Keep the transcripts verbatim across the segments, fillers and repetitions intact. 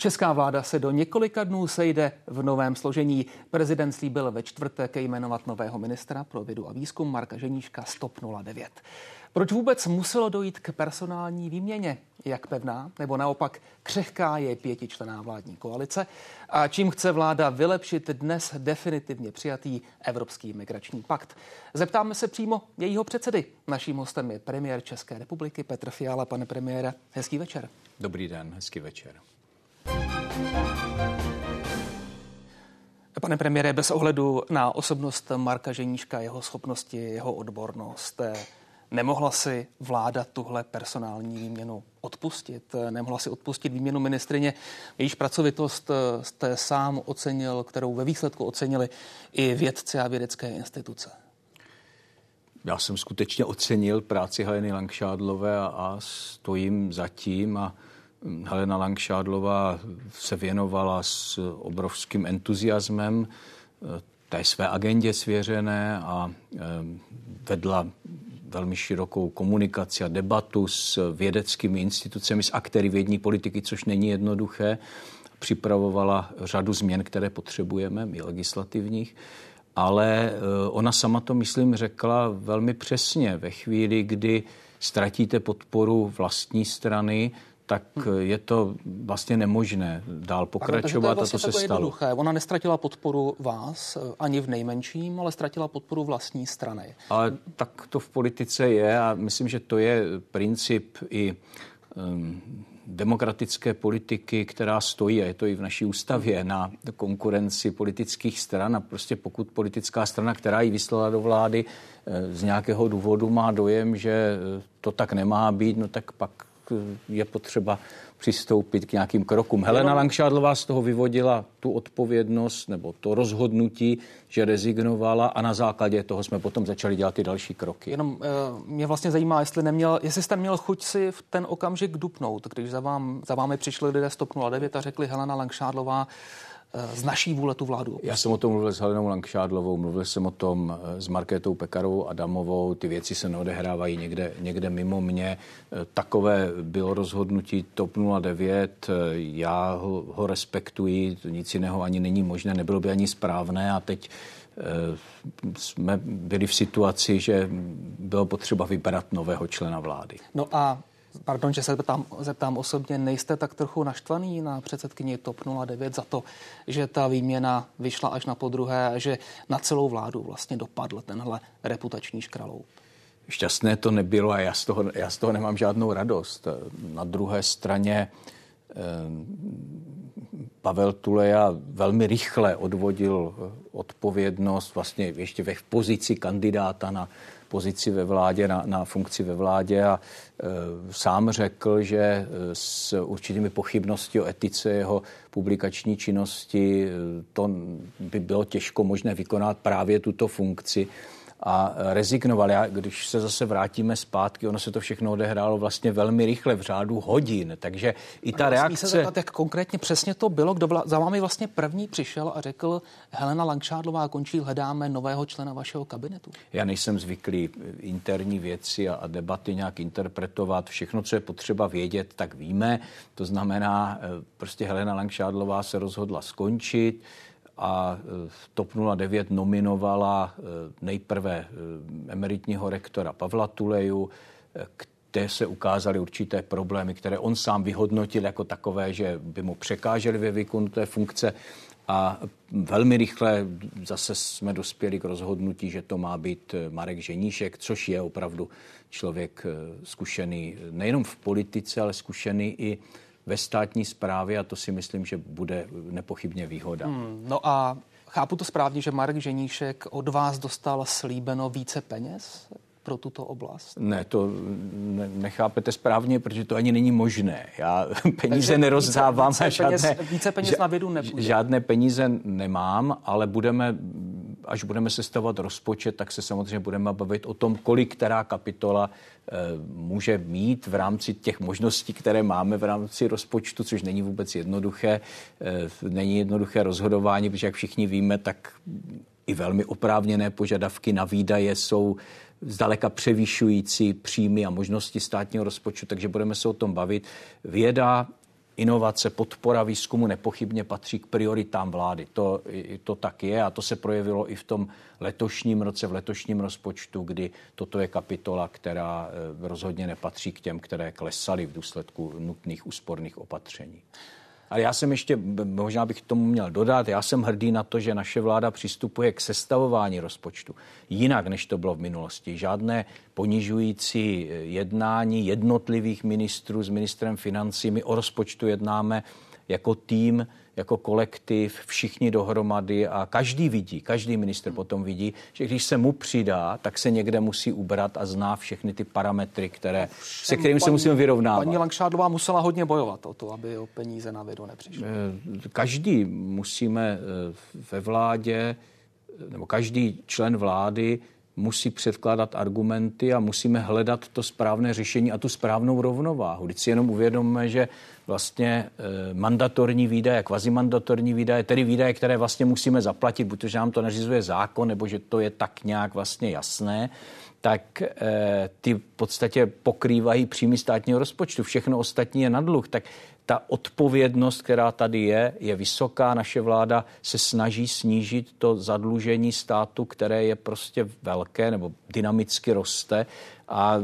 Česká vláda se do několika dnů sejde v novém složení. Prezident slíbil ve čtvrtek jmenovat nového ministra pro vědu a výzkum Marka Ženíška z T O P nula devět. Proč vůbec muselo dojít k personální výměně? Jak pevná nebo naopak křehká je pětičlenná vládní koalice? A čím chce vláda vylepšit dnes definitivně přijatý Evropský migrační pakt? Zeptáme se přímo jejího předsedy. Naším hostem je premiér České republiky Petr Fiala. Pane premiére, hezký večer. Dobrý den, hezký večer. Pane premiére, bez ohledu na osobnost Marka Ženíška, jeho schopnosti, jeho odbornost, nemohla si vláda tuhle personální výměnu odpustit? Nemohla si odpustit výměnu ministryně, jejíž pracovitost jste sám ocenil, kterou ve výsledku ocenili i vědci a vědecké instituce? Já jsem skutečně ocenil práci Heleny Langšádlové a, a stojím za tím. A Helena Langšádlová se věnovala s obrovským entuziasmem té své agendě svěřené a vedla velmi širokou komunikaci a debatu s vědeckými institucemi, s aktéry vědní politiky, což není jednoduché. Připravovala řadu změn, které potřebujeme, i legislativních, ale ona sama to, myslím, řekla velmi přesně. Ve chvíli, kdy ztratíte podporu vlastní strany, tak je to vlastně nemožné dál pokračovat a, vlastně a to se stalo. Jednoduché. Ona nestratila podporu vás ani v nejmenším, ale ztratila podporu vlastní strany. Ale tak to v politice je a myslím, že to je princip i um, demokratické politiky, která stojí, a je to i v naší ústavě, na konkurenci politických stran. A prostě pokud politická strana, která ji vyslala do vlády, z nějakého důvodu má dojem, že to tak nemá být, no tak pak je potřeba přistoupit k nějakým krokům. Helena Langšádlová z toho vyvodila tu odpovědnost nebo to rozhodnutí, že rezignovala a na základě toho jsme potom začali dělat ty další kroky. Jenom uh, mě vlastně zajímá, jestli, neměl, jestli jste měl chuť si v ten okamžik dupnout, když za, vám, za vámi přišli lidé z T O P nula devět a řekli Helena Langšádlová z naší vůle tu vládu. Já jsem o tom mluvil s Helenou Langšádlovou, mluvil jsem o tom s Markétou Pekarovou Adamovou, ty věci se neodehrávají někde, někde mimo mě. Takové bylo rozhodnutí T O P nula devět, já ho, ho respektuji, nic jiného ani není možné, nebylo by ani správné a teď jsme byli v situaci, že bylo potřeba vybrat nového člena vlády. No a Pardon, že se zeptám, zeptám osobně, nejste tak trochu naštvaný na předsedkyni T O P nula devět za to, že ta výměna vyšla až na podruhé a že na celou vládu vlastně dopadl tenhle reputační škraloup? Šťastné to nebylo a já z toho, já z toho nemám žádnou radost. Na druhé straně eh, Pavel Tuleja velmi rychle odvodil odpovědnost vlastně ještě ve pozici kandidáta na pozici ve vládě, na, na funkci ve vládě a e, sám řekl, že s určitými pochybností o etice jeho publikační činnosti to by bylo těžko možné vykonat právě tuto funkci a rezignoval. Já, když se zase vrátíme zpátky, ono se to všechno odehrálo vlastně velmi rychle, v řádu hodin, takže i ta reakce... Smí se zeptat, jak konkrétně přesně to bylo, kdo byla, za vámi vlastně první přišel a řekl Helena Langšádlová končí, hledáme nového člena vašeho kabinetu? Já nejsem zvyklý interní věci a, a debaty nějak interpretovat. Všechno, co je potřeba vědět, tak víme. To znamená, prostě Helena Langšádlová se rozhodla skončit, a T O P nula devět nominovala nejprve emeritního rektora Pavla Tuleju, kde se ukázaly určité problémy, které on sám vyhodnotil jako takové, že by mu překážely ve výkonu té funkce. A velmi rychle zase jsme dospěli k rozhodnutí, že to má být Marek Ženíšek, což je opravdu člověk zkušený nejenom v politice, ale zkušený i ve státní správě a to si myslím, že bude nepochybně výhoda. Hmm, no a chápu to správně, že Marek Ženíšek od vás dostal slíbeno více peněz pro tuto oblast? Ne, to ne, nechápete správně, protože to ani není možné. Já peníze Takže nerozdávám více, více a žádné, peněz, více peněz na vědu nepůjde. Žádné peníze nemám, ale budeme, až budeme sestavovat rozpočet, tak se samozřejmě budeme bavit o tom, kolik která kapitola e, může mít v rámci těch možností, které máme v rámci rozpočtu, což není vůbec jednoduché. E, není jednoduché rozhodování, protože jak všichni víme, tak i velmi oprávněné požadavky na výdaje jsou zdaleka převyšující příjmy a možnosti státního rozpočtu, takže budeme se o tom bavit. Věda inovace, podpora výzkumu nepochybně patří k prioritám vlády. To, to tak je a to se projevilo i v tom letošním roce, v letošním rozpočtu, kdy toto je kapitola, která rozhodně nepatří k těm, které klesaly v důsledku nutných úsporných opatření. Ale já jsem ještě, možná bych k tomu měl dodat, já jsem hrdý na to, že naše vláda přistupuje k sestavování rozpočtu jinak, než to bylo v minulosti. Žádné ponižující jednání jednotlivých ministrů s ministrem financí. My o rozpočtu jednáme jako tým, jako kolektiv, všichni dohromady a každý vidí, každý ministr potom vidí, že když se mu přidá, tak se někde musí ubrat a zná všechny ty parametry, které, se kterými se musíme vyrovnávat. Paní Langšádlová musela hodně bojovat o to, aby o peníze na vědu nepřišlo. Každý musíme ve vládě, nebo každý člen vlády musí předkládat argumenty a musíme hledat to správné řešení a tu správnou rovnováhu. Když si jenom uvědomíme, že vlastně e, mandatorní výdaje, kvazimandatorní výdaje, tedy výdaje, které vlastně musíme zaplatit, protože nám to nařizuje zákon, nebo že to je tak nějak vlastně jasné, tak e, ty v podstatě pokrývají příjmy státního rozpočtu. Všechno ostatní je na dluh. Tak ta odpovědnost, která tady je, je vysoká. Naše vláda se snaží snížit to zadlužení státu, které je prostě velké nebo dynamicky roste a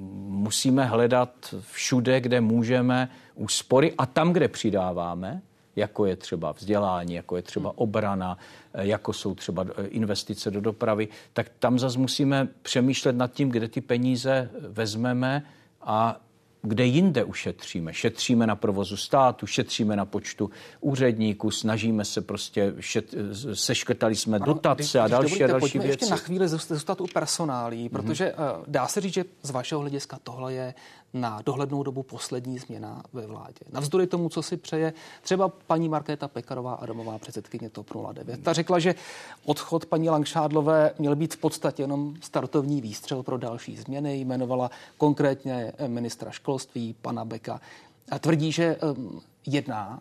musíme hledat všude, kde můžeme úspory a tam, kde přidáváme, jako je třeba vzdělání, jako je třeba obrana, jako jsou třeba investice do dopravy, tak tam zase musíme přemýšlet nad tím, kde ty peníze vezmeme a kde jinde ušetříme. Šetříme na provozu státu, šetříme na počtu úředníků, snažíme se prostě, šet, seškrtali jsme ano, dotace když, a další dovolíte, a další věci. Ještě na chvíli zůstat u personálí, protože mm-hmm. dá se říct, že z vašeho hlediska tohle je na dohlednou dobu poslední změna ve vládě. Navzdory tomu, co si přeje třeba paní Markéta Pekarová Adamová, předsedkyně TOP nula devět. Ta řekla, že odchod paní Langšádlové měl být v podstatě jenom startovní výstřel pro další změny. Jmenovala konkrétně ministra školství, pana Beka. A tvrdí, že jedná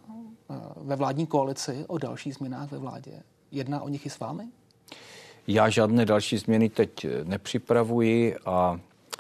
ve vládní koalici o další změnách ve vládě. Jedná o nich i s vámi? Já žádné další změny teď nepřipravuji a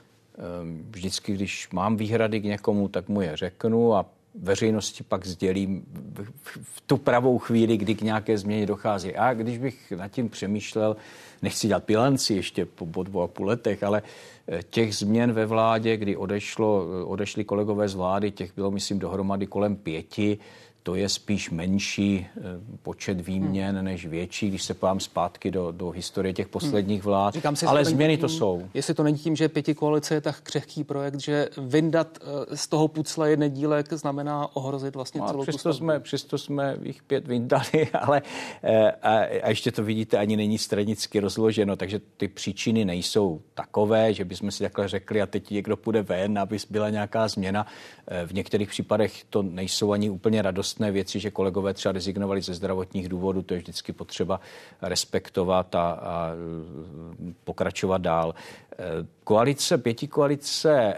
vždycky, když mám výhrady k někomu, tak mu je řeknu a veřejnosti pak sdělím v tu pravou chvíli, kdy k nějaké změně dochází. A když bych nad tím přemýšlel, nechci dělat bilanci ještě po dvou a půl letech, ale těch změn ve vládě, kdy odešlo, odešli kolegové z vlády, těch bylo, myslím, dohromady kolem pěti, to je spíš menší počet výměn hmm. než větší, když se podívám zpátky do, do historie těch posledních vlád. Říkám si, ale změny tím, to jsou. Jestli to není tím, že pětikoalice je tak křehký projekt, že vyndat z toho pucle jeden dílek znamená ohrozit vlastně no celou přesto tu jsme, přesto jsme jich pět vyndali, ale a, a ještě to vidíte, ani není stranicky rozloženo, takže ty příčiny nejsou takové, že bychom si takhle řekli a teď někdo půjde ven, aby byla nějaká změna. V některých případech to nejsou ani úplně radostné věci, že kolegové třeba rezignovali ze zdravotních důvodů, to je vždycky potřeba respektovat a, a pokračovat dál. Koalice, pětikoalice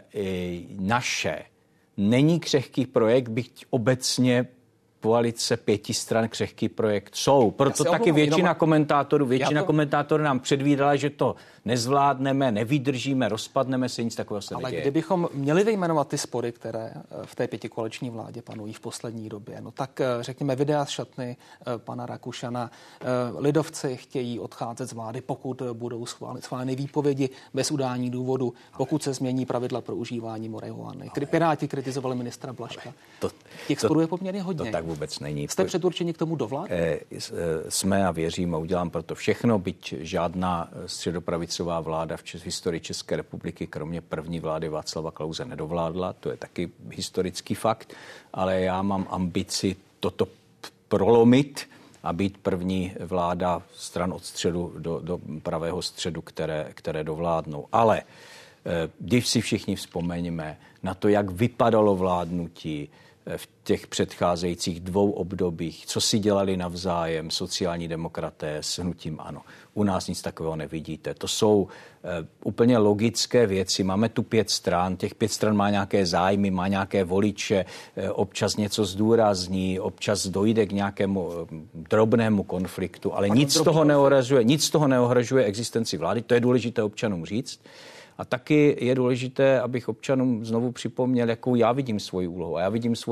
naše není křehký projekt, byť obecně koalice pěti stran křehký projekt jsou. Proto taky většina jenom... komentátorů, většina to... komentátorů nám předvídala, že to nezvládneme, nevydržíme, rozpadneme se, nic takového se Ale neděje. kdybychom měli vyjmenovat ty spory, které v té pětikoaliční vládě panují v poslední době, no tak řekněme videa z šatny pana Rakušana. Lidovci chtějí odcházet z vlády, pokud budou schváleny výpovědi bez udání důvodu, pokud se změní pravidla pro užívání marihuany. Piráti kritizovali ministra Blažka. To, Těch sporů je poměrně hodně. To tak vůbec není. Jste předurčeni k tomu do vlády? E, jsme a věřím a udělám proto všechno, byť žádná středopravicová vláda v, čes, v historii České republiky, kromě první vlády Václava Klause, nedovládla. To je taky historický fakt, ale já mám ambici toto prolomit a být první vláda stran od středu do, do pravého středu, které, které dovládnou. Ale když si všichni vzpomeňme na to, jak vypadalo vládnutí v těch předcházejících dvou obdobích, co si dělali navzájem sociální demokraté s hnutím ANO. U nás nic takového nevidíte. To jsou e, úplně logické věci. Máme tu pět stran, těch pět stran má nějaké zájmy, má nějaké voliče, e, občas něco zdůrazní, občas dojde k nějakému e, drobnému konfliktu, ale nic z toho neohrožuje, nic z toho neohrožuje existenci vlády. To je důležité občanům říct. A taky je důležité, abych občanům znovu připomněl, jakou já vidím svoji úlohu. A já vidím svoji úlohu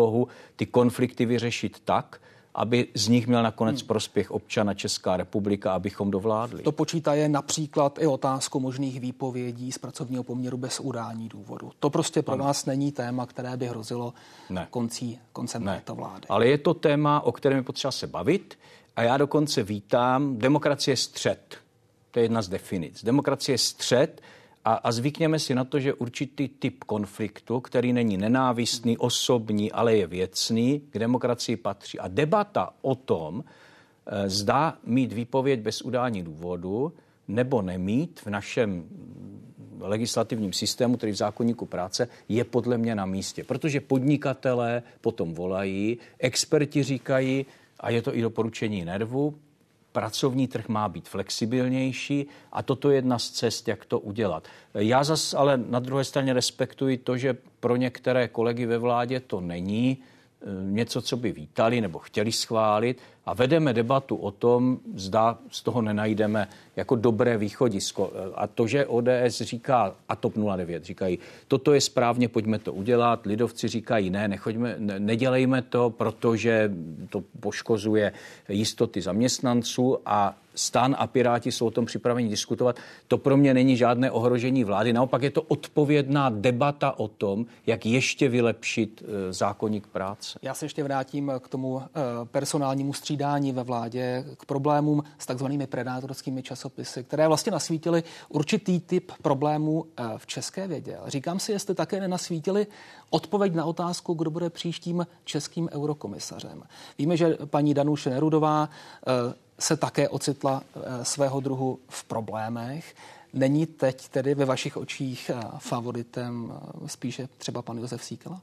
úlohu ty konflikty vyřešit tak, aby z nich měl nakonec hmm. prospěch občana Česká republika, abychom dovládli. To počítá je například i otázku možných výpovědí z pracovního poměru bez udání důvodu. To prostě pro ano. vás není téma, které by hrozilo ne. koncí, koncem ne. této vlády. Ale je to téma, o kterém je potřeba se bavit a já dokonce vítám, demokracie je střet. To je jedna z definic. Demokracie je střet a, a zvykněme si na to, že určitý typ konfliktu, který není nenávistný, osobní, ale je věcný, k demokracii patří. A debata o tom, e, zda mít výpověď bez udání důvodu nebo nemít v našem legislativním systému, tedy v zákoníku práce, je podle mě na místě. Protože podnikatelé potom volají, experti říkají, a je to i doporučení NERVu, pracovní trh má být flexibilnější a toto je jedna z cest, jak to udělat. Já zas ale na druhé straně respektuji to, že pro některé kolegy ve vládě to není něco, co by vítali nebo chtěli schválit a vedeme debatu o tom, zda z toho nenajdeme jako dobré východisko. A to, že O D S říká, a TOP nula devět říkají, toto je správně, pojďme to udělat, lidovci říkají, ne, nechoďme, ne, nedělejme to, protože to poškozuje jistoty zaměstnanců a STAN a Piráti jsou o tom připraveni diskutovat. To pro mě není žádné ohrožení vlády. Naopak je to odpovědná debata o tom, jak ještě vylepšit e, zákoník práce. Já se ještě vrátím k tomu e, personálnímu střídání ve vládě, k problémům s takzvanými predátorskými časopisy, které vlastně nasvítily určitý typ problémů e, v české vědě. Říkám si, jestli také nenasvítili odpověď na otázku, kdo bude příštím českým eurokomisařem. Víme, že paní Danuše Nerudová e, se také ocitla svého druhu v problémech. Není teď tedy ve vašich očích favoritem spíše třeba pan Josef Síkela?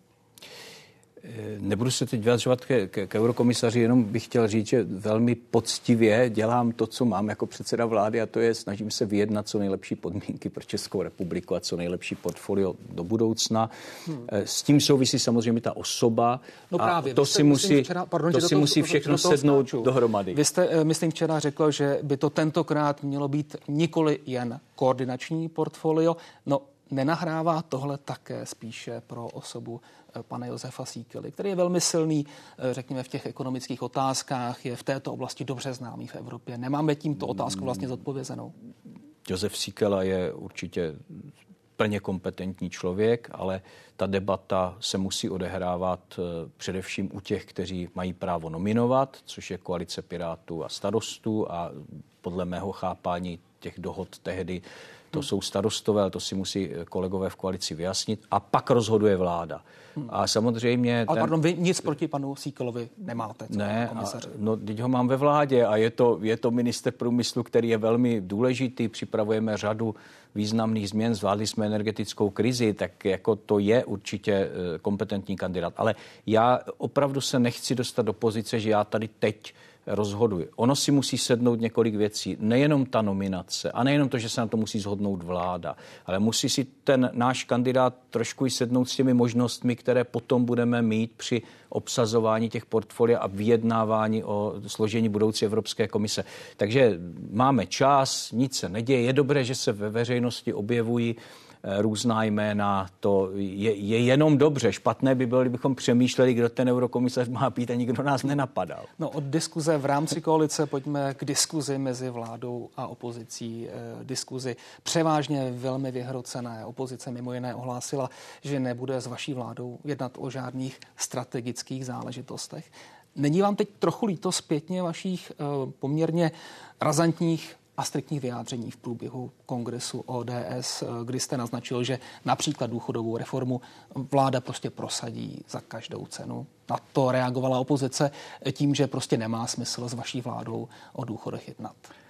Nebudu se teď vyjadřovat k, k, k eurokomisaři, jenom bych chtěl říct, že velmi poctivě dělám to, co mám jako předseda vlády a to je, snažím se vyjednat co nejlepší podmínky pro Českou republiku a co nejlepší portfolio do budoucna. Hmm. S tím souvisí samozřejmě ta osoba no právě, a to jste, si musí, včera, pardon, to si toho, musí všechno do sednout skáču. dohromady. Vy jste, myslím, včera řekl, že by to tentokrát mělo být nikoli jen koordinační portfolio, no nenahrává tohle také spíše pro osobu pana Josefa Síkely, který je velmi silný, řekněme, v těch ekonomických otázkách, je v této oblasti dobře známý v Evropě. Nemáme tímto otázku vlastně zodpovězenou? Josef Síkela je určitě plně kompetentní člověk, ale ta debata se musí odehrávat především u těch, kteří mají právo nominovat, což je koalice Pirátů a Starostů a podle mého chápání těch dohod tehdy to jsou starostové, ale to si musí kolegové v koalici vyjasnit. A pak rozhoduje vláda. Hmm. A samozřejmě... Ale ten... pardon, vy nic proti panu Síkelovi nemáte, co ne, komisaři? A, no, teď ho mám ve vládě a je to, je to minister průmyslu, který je velmi důležitý. Připravujeme řadu významných změn, zvládli jsme energetickou krizi, tak jako to je určitě kompetentní kandidát. Ale já opravdu se nechci dostat do pozice, že já tady teď rozhoduji. Ono si musí sednout několik věcí. Nejenom ta nominace a nejenom to, že se na to musí shodnout vláda, ale musí si ten náš kandidát trošku i sednout s těmi možnostmi, které potom budeme mít při obsazování těch portfolia a vyjednávání o složení budoucí Evropské komise. Takže máme čas, nic se neděje. Je dobré, že se ve veřejnosti objevují různá jména, to je, je jenom dobře. Špatné by bylo, kdybychom přemýšleli, kdo ten eurokomisař má být a nikdo nás nenapadal. No od diskuze v rámci koalice pojďme k diskuzi mezi vládou a opozicí. Eh, diskuzi převážně velmi vyhrocené. Opozice mimo jiné ohlásila, že nebude s vaší vládou jednat o žádných strategických záležitostech. Není vám teď trochu líto zpětně vašich eh, poměrně razantních a striktních vyjádření v průběhu kongresu O D S, kdy jste naznačil, že například důchodovou reformu vláda prostě prosadí za každou cenu. Na to reagovala opozice tím, že prostě nemá smysl s vaší vládou o důchodech jednat.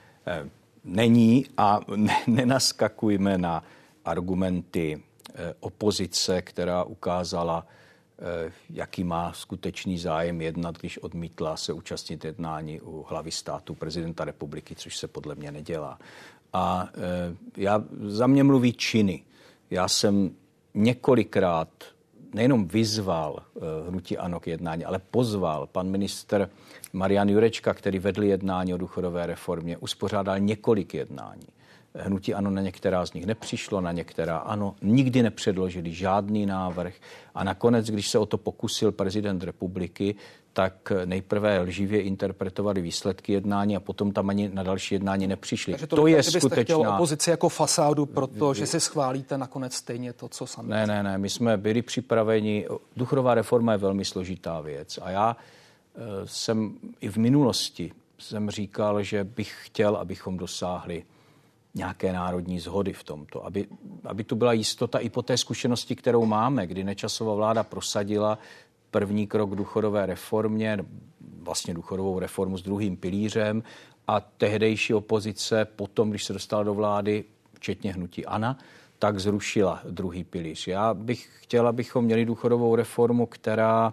Není a ne, nenaskakujme na argumenty opozice, která ukázala, jaký má skutečný zájem jednat, když odmítla se účastnit jednání u hlavy státu prezidenta republiky, což se podle mě nedělá. A já, za mě mluví činy. Já jsem několikrát nejenom vyzval hnutí ANO k jednání, ale pozval pan ministr Marian Jurečka, který vedl jednání o důchodové reformě, uspořádal několik jednání. Hnutí ANO na některá z nich nepřišlo, na některá ano, nikdy nepředložili žádný návrh a nakonec, když se o to pokusil prezident republiky, tak nejprve lživě interpretovali výsledky jednání a potom tam ani na další jednání nepřišli. Takže to, to je skutečná... byste chtěl opozici jako fasádu, protože si schválíte nakonec stejně to, co sami. Ne, ne, ne, my jsme byli připraveni. Důchodová reforma je velmi složitá věc a já e, jsem i v minulosti jsem říkal, že bych chtěl, abychom dosáhli nějaké národní shody v tomto, aby, aby tu byla jistota i po té zkušenosti, kterou máme, kdy Nečasova vláda prosadila první krok k důchodové reformě, vlastně důchodovou reformu s druhým pilířem a tehdejší opozice potom, když se dostala do vlády, včetně hnutí ANO, tak zrušila druhý pilíř. Já bych chtěla, abychom měli důchodovou reformu, která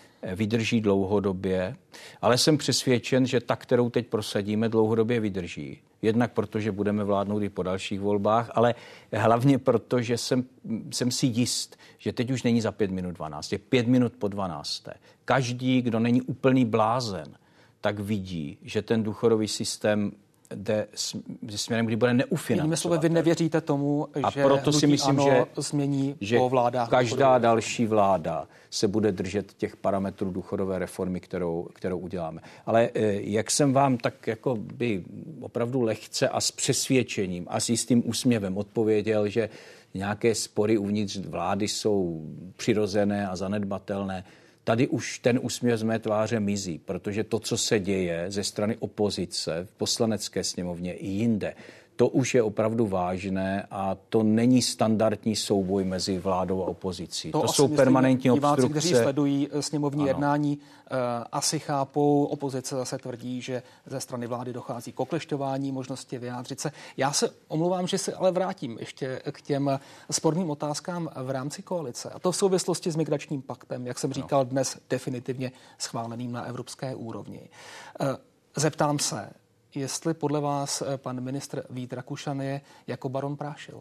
vydrží dlouhodobě, ale jsem přesvědčen, že ta, kterou teď prosadíme, dlouhodobě vydrží. Jednak protože budeme vládnout i po dalších volbách, ale hlavně proto, že jsem, jsem si jist, že teď už není za pět minut dvanáct, je pět minut po dvanácté. Každý, kdo není úplný blázen, tak vidí, že ten důchodový systém jde směrem, kdy bude neufinancovat. Jinými slovy, vy nevěříte tomu, a že proto si myslím, ANO že, změní že po vládách každá důchodové. další vláda se bude držet těch parametrů důchodové reformy, kterou, kterou uděláme. Ale jak jsem vám tak jako by opravdu lehce a s přesvědčením a s jistým úsměvem odpověděl, že nějaké spory uvnitř vlády jsou přirozené a zanedbatelné, tady už ten úsměv z mé tváře mizí, protože to, co se děje ze strany opozice v poslanecké sněmovně i jinde, to už je opravdu vážné a to není standardní souboj mezi vládou a opozicí. To, to jsou permanentní obstrukce. Diváci, kteří sledují sněmovní ano. jednání, uh, asi chápou. Opozice zase tvrdí, že ze strany vlády dochází k oklešťování možnosti vyjádřit se. Já se omlouvám, že se ale vrátím ještě k těm sporným otázkám v rámci koalice. A to v souvislosti s migračním paktem, jak jsem říkal, no. dnes definitivně schváleným na evropské úrovni. Uh, zeptám se, jestli podle vás pan ministr Vít Rakušan je jako baron Prášil?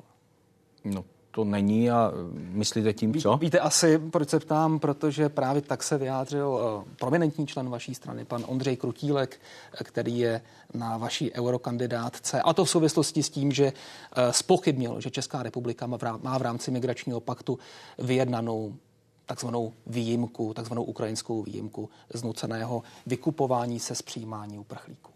No to není a myslíte tím co? Víte asi, proč se ptám, protože právě tak se vyjádřil prominentní člen vaší strany, pan Ondřej Krutílek, který je na vaší eurokandidátce. A to v souvislosti s tím, že zpochybnil, že Česká republika má v rámci migračního paktu vyjednanou takzvanou výjimku, takzvanou ukrajinskou výjimku z nuceného vykupování se z přijímání uprchlíků.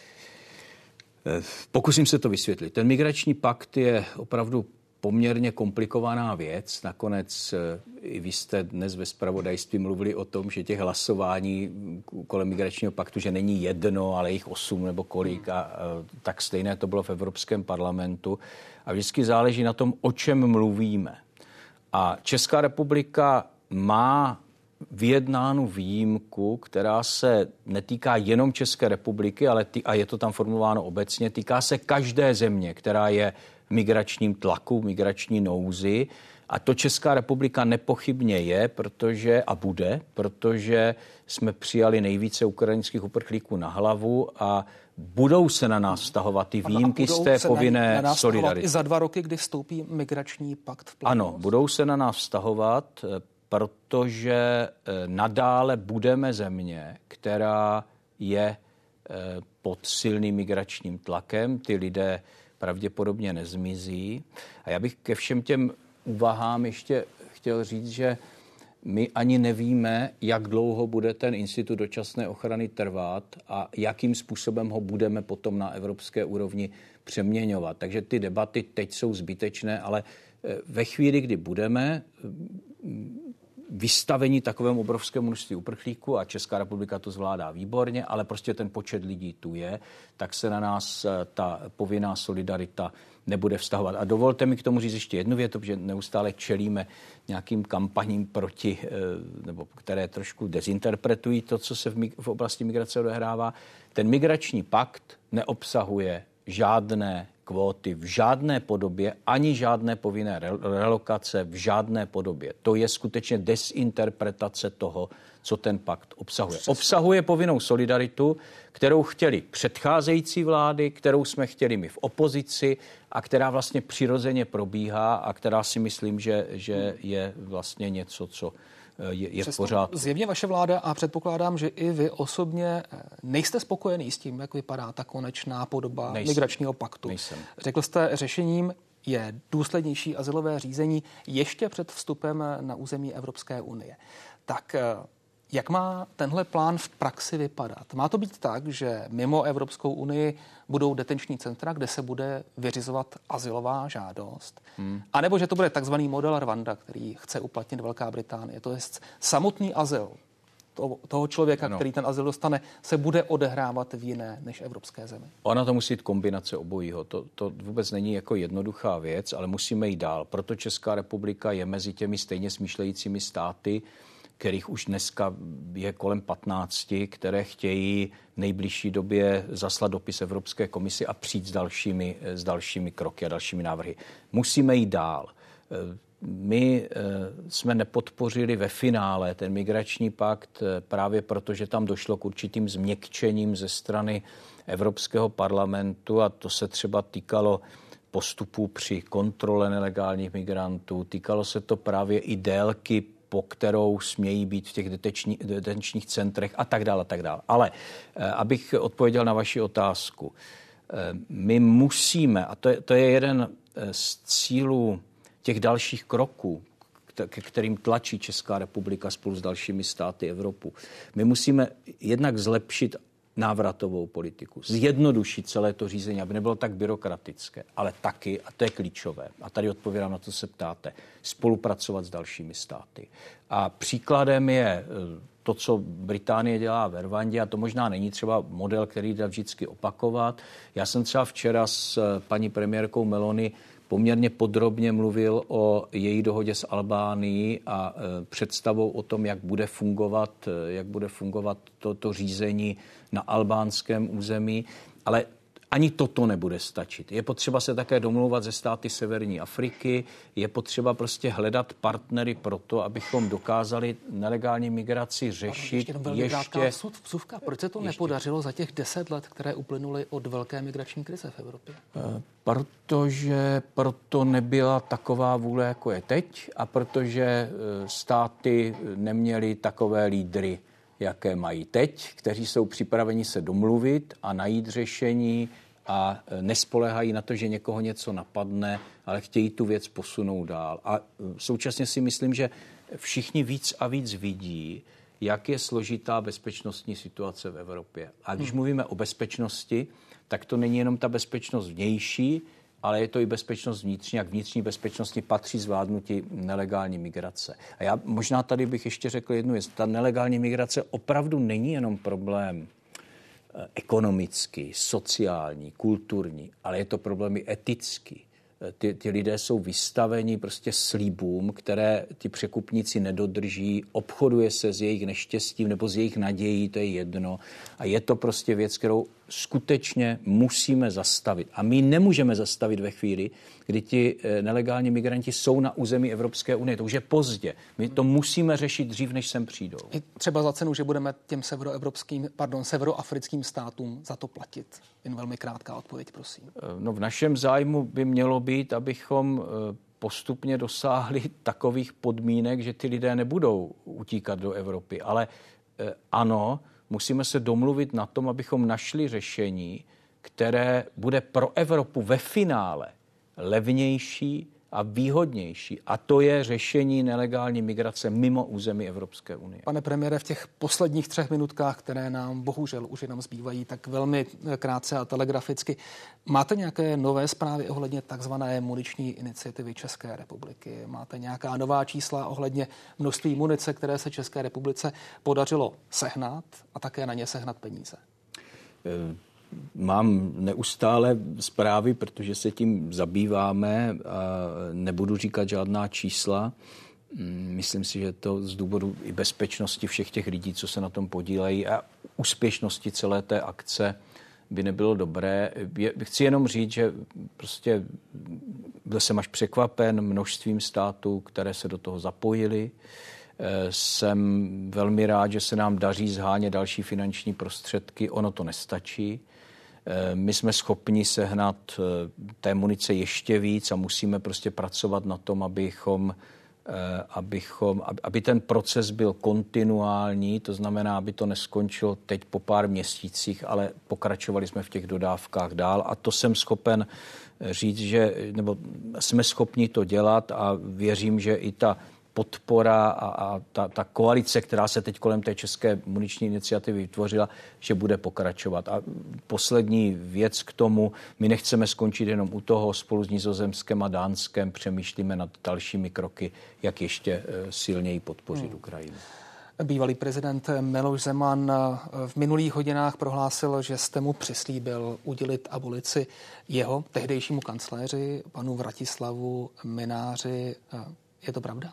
Pokusím se to vysvětlit. Ten migrační pakt je opravdu poměrně komplikovaná věc. Nakonec i vy jste dnes ve zpravodajství mluvili o tom, že těch hlasování kolem migračního paktu, že není jedno, ale jich osm nebo kolik a, a tak stejné to bylo v Evropském parlamentu. A vždycky záleží na tom, o čem mluvíme. A Česká republika má vyjednánu výjimku, která se netýká jenom České republiky, ale tý, a je to tam formulováno obecně, týká se každé země, která je v migračním tlaku, v migrační nouzi. A to Česká republika nepochybně je, protože a bude, protože jsme přijali nejvíce ukrajinských uprchlíků na hlavu a budou se na nás vztahovat ty výjimky z té povinné solidarity. I za dva roky, kdy vstoupí migrační pakt v platnost? Ano, budou se na nás vztahovat, protože nadále budeme země, která je pod silným migračním tlakem. Ty lidé pravděpodobně nezmizí. A já bych ke všem těm úvahám ještě chtěl říct, že my ani nevíme, jak dlouho bude ten institut dočasné ochrany trvat a jakým způsobem ho budeme potom na evropské úrovni přeměňovat. Takže ty debaty teď jsou zbytečné, ale ve chvíli, kdy budeme vystavení takovému obrovskému množství uprchlíků a Česká republika to zvládá výborně, ale prostě ten počet lidí tu je, tak se na nás ta povinná solidarita nebude vztahovat. A dovolte mi k tomu říct ještě jednu větu, protože neustále čelíme nějakým kampaním proti, nebo které trošku dezinterpretují to, co se v, v oblasti migrace odehrává. Ten migrační pakt neobsahuje žádné kvóty v žádné podobě, ani žádné povinné relokace v žádné podobě. To je skutečně desinterpretace toho, co ten pakt obsahuje. Obsahuje povinnou solidaritu, kterou chtěli předcházející vlády, kterou jsme chtěli my v opozici a která vlastně přirozeně probíhá a která si myslím, že, že je vlastně něco, co je, je v pořádku. Zjevně vaše vláda a předpokládám, že i vy osobně nejste spokojený s tím, jak vypadá ta konečná podoba Nejsem. migračního paktu. Nejsem. Řekl jste, řešením je důslednější azylové řízení ještě před vstupem na území Evropské unie. Tak jak má tenhle plán v praxi vypadat? Má to být tak, že mimo Evropskou unii budou detenční centra, kde se bude vyřizovat azylová žádost? Hmm. A nebo že to bude takzvaný model Rwanda, který chce uplatnit Velká Británie? To je samotný azyl toho člověka, ano. který ten azyl dostane, se bude odehrávat v jiné než evropské zemi. Ona to musí být kombinace obojího. To, to vůbec není jako jednoduchá věc, ale musíme jít dál. Proto Česká republika je mezi těmi stejně smýšlejícími státy, kterých už dneska je kolem patnácti, které chtějí v nejbližší době zaslat dopis Evropské komisi a přijít s dalšími, s dalšími kroky a dalšími návrhy. Musíme jít dál. My jsme nepodpořili ve finále ten migrační pakt právě proto, že tam došlo k určitým změkčením ze strany Evropského parlamentu a to se třeba týkalo postupů při kontrole nelegálních migrantů, týkalo se to právě i délky, po kterou smějí být v těch deteční, detenčních centrech a tak dále, a tak dále. Ale abych odpověděl na vaši otázku, my musíme, a to je, to je jeden z cílů těch dalších kroků, ke kterým tlačí Česká republika spolu s dalšími státy Evropu. My musíme jednak zlepšit návratovou politiku, zjednodušit celé to řízení, aby nebylo tak byrokratické, ale taky, a to je klíčové, a tady odpovídám na to, co se ptáte, spolupracovat s dalšími státy. A příkladem je to, co Británie dělá v Rwandě, a to možná není třeba model, který jde vždycky opakovat. Já jsem třeba včera s paní premiérkou Meloni poměrně podrobně mluvil o její dohodě s Albánií a e, představou o tom, jak bude fungovat, jak bude fungovat to, to řízení na albánském území, ale ani toto nebude stačit. Je potřeba se také domlouvat ze státy Severní Afriky, je potřeba prostě hledat partnery pro to, abychom dokázali nelegální migraci řešit. Ještě jenom velmi krátká vsuvka. Proč se to ještě nepodařilo za těch deset let, které uplynuly od velké migrační krize v Evropě? Protože proto nebyla taková vůle, jako je teď, a protože státy neměly takové lídry, jaké mají teď, kteří jsou připraveni se domluvit a najít řešení a nespoléhají na to, že někoho něco napadne, ale chtějí tu věc posunout dál. A současně si myslím, že všichni víc a víc vidí, jak je složitá bezpečnostní situace v Evropě. A když hmm. mluvíme o bezpečnosti, tak to není jenom ta bezpečnost vnější, ale je to i bezpečnost vnitřní, jak vnitřní bezpečnosti patří zvládnutí nelegální migrace. A já možná tady bych ještě řekl jednu věc. Ta nelegální migrace opravdu není jenom problém ekonomický, sociální, kulturní, ale je to problém i etický. Ty, ty lidé jsou vystaveni prostě slibům, které ty překupníci nedodrží, obchoduje se s jejich neštěstím nebo s jejich nadějí, to je jedno. A je to prostě věc, kterou skutečně musíme zastavit. A my nemůžeme zastavit ve chvíli, kdy ti nelegální migranti jsou na území Evropské unie. To už je pozdě. My to musíme řešit dřív, než sem přijdou. I třeba za cenu, že budeme těm severoevropským, pardon, severoafrickým státům za to platit. Jen velmi krátká odpověď, prosím. No, v našem zájmu by mělo být, abychom postupně dosáhli takových podmínek, že ty lidé nebudou utíkat do Evropy. Ale ano, musíme se domluvit na tom, abychom našli řešení, které bude pro Evropu ve finále levnější a výhodnější. A to je řešení nelegální migrace mimo území Evropské unie. Pane premiére, v těch posledních třech minutkách, které nám bohužel už jenom zbývají, tak velmi krátce a telegraficky. Máte nějaké nové zprávy ohledně takzvané muniční iniciativy České republiky? Máte nějaká nová čísla ohledně množství munice, které se České republice podařilo sehnat a také na ně sehnat peníze? E- Mám neustále zprávy, protože se tím zabýváme a nebudu říkat žádná čísla. Myslím si, že to z důvodu i bezpečnosti všech těch lidí, co se na tom podílejí a úspěšnosti celé té akce by nebylo dobré. Chci jenom říct, že prostě byl jsem až překvapen množstvím států, které se do toho zapojily. Jsem velmi rád, že se nám daří zhánět další finanční prostředky. Ono to nestačí. My jsme schopni sehnat té munice ještě víc a musíme prostě pracovat na tom, abychom abychom, aby ten proces byl kontinuální, to znamená, aby to neskončilo teď po pár měsících, ale pokračovali jsme v těch dodávkách dál a to jsem schopen říct, že nebo jsme schopni to dělat a věřím, že i ta podpora a, a ta, ta koalice, která se teď kolem té české muniční iniciativy vytvořila, že bude pokračovat. A poslední věc k tomu, my nechceme skončit jenom u toho, spolu s Nizozemskem a Dánskem přemýšlíme nad dalšími kroky, jak ještě silněji podpořit hmm. Ukrajinu. Bývalý prezident Miloš Zeman v minulých hodinách prohlásil, že jste mu přislíbil udělit abolici jeho tehdejšímu kancléři, panu Vratislavu Mynáři. Je to pravda?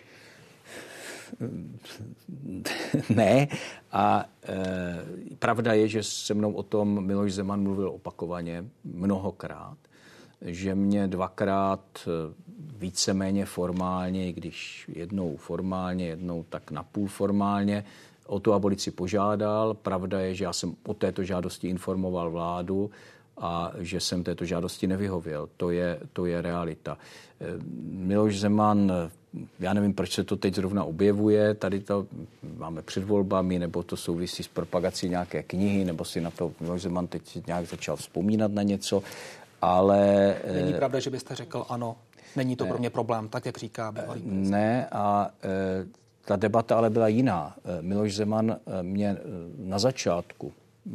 Ne. A e, pravda je, že se mnou o tom Miloš Zeman mluvil opakovaně, mnohokrát, že mě dvakrát víceméně formálně, i když jednou formálně, jednou tak napůl formálně, o tu abolici požádal. Pravda je, že já jsem o této žádosti informoval vládu a že jsem této žádosti nevyhověl. To je, to je realita. Miloš Zeman, já nevím, proč se to teď zrovna objevuje, tady to máme před volbami, nebo to souvisí s propagací nějaké knihy, nebo si na to Miloš Zeman teď nějak začal vzpomínat na něco, ale... Není pravda, že byste řekl ano, není to ne, pro mě problém, tak jak říká bývalý prezident. Ne, a e, ta debata ale byla jiná. Miloš Zeman mě na začátku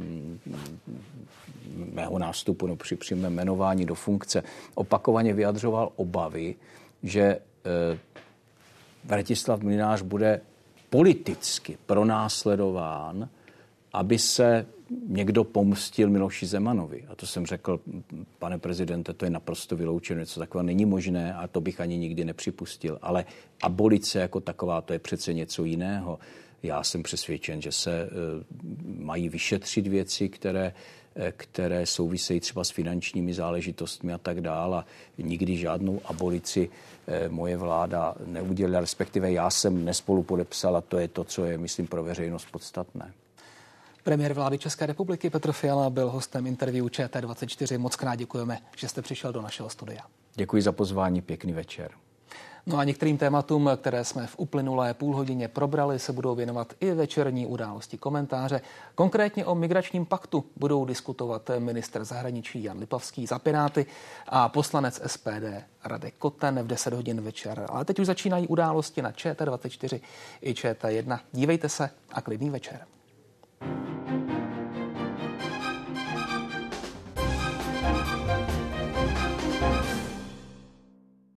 mého nástupu no, při, při mém jmenování do funkce opakovaně vyjadřoval obavy, že e, Vratislav Mynář bude politicky pronásledován, aby se někdo pomstil Miloši Zemanovi. A to jsem řekl, pane prezidente, to je naprosto vyloučeno, něco takového není možné a to bych ani nikdy nepřipustil. Ale abolice jako taková, to je přece něco jiného. Já jsem přesvědčen, že se e, mají vyšetřit věci, které, e, které souvisejí třeba s finančními záležitostmi a tak dále. Nikdy žádnou abolici e, moje vláda neudělala, respektive já jsem nespolupodepsal a to je to, co je, myslím, pro veřejnost podstatné. Premiér vlády České republiky Petr Fiala byl hostem interview Č T dvacet čtyři. Moc krát děkujeme, že jste přišel do našeho studia. Děkuji za pozvání, pěkný večer. No a některým tématům, které jsme v uplynulé půlhodině probrali, se budou věnovat i večerní Události komentáře. Konkrétně o migračním paktu budou diskutovat ministr zahraničí Jan Lipavský za Piráty a poslanec S P D Radek Koten v deset hodin večer. Ale teď už začínají Události na Č T dvacet čtyři i Č T jedna. Dívejte se a klidný večer.